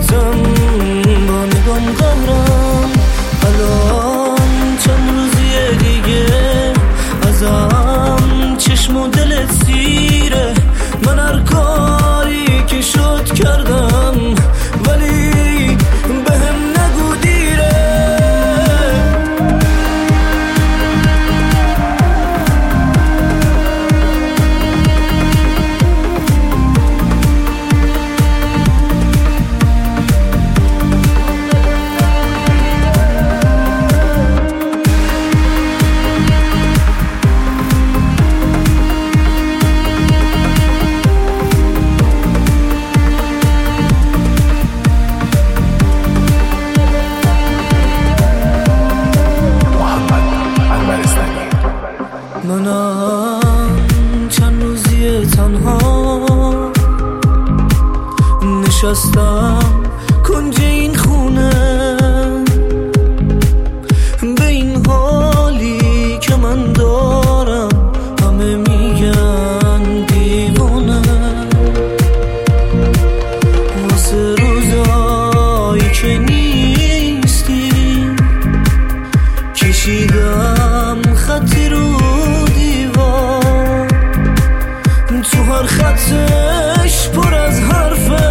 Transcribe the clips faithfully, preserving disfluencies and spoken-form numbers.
بازم با نگام قهرم. الان چند روزیه دیگه ازم چشم و دلت سیره. من هر کاری که شد کردم ولی بهم نگو دیره. منم چند روزیه تنها نشستم کنج این خونه، به این حالی که من دارم همه میگن دیوانه. واسه روزایی که نیستی کشیدم خطی رو تو هر خطش پر از حرفه.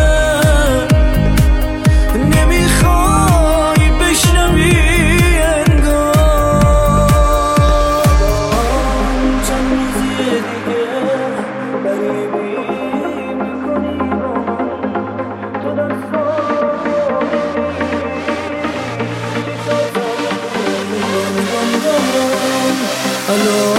نمیخوای بشنوی انگار. چند روزیه دیگه غریبی میکنی با من. تو دستان الان